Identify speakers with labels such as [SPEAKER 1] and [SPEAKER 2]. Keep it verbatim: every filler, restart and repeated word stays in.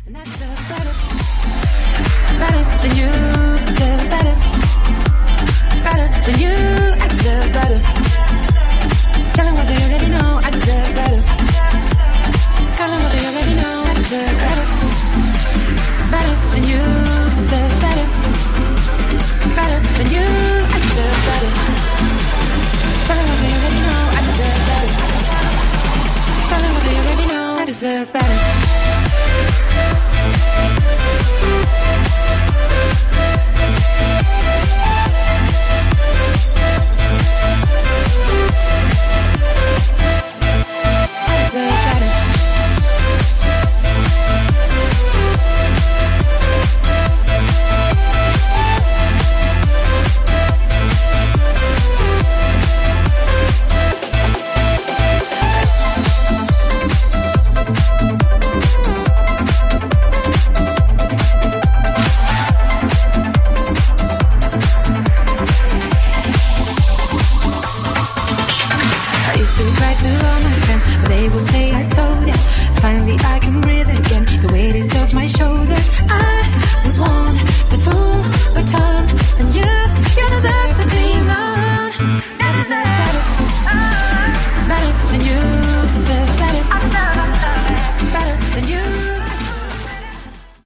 [SPEAKER 1] And I deserve better, better than you. Deserve better, better than you. I deserve better. Tell them what they already know. I deserve better. Tell them what they already know. I deserve better, better than you. Deserve better, better than you. I deserve better. Tell them what they already know. I deserve better. Tell them what they already know. I deserve better. Finally I can breathe again.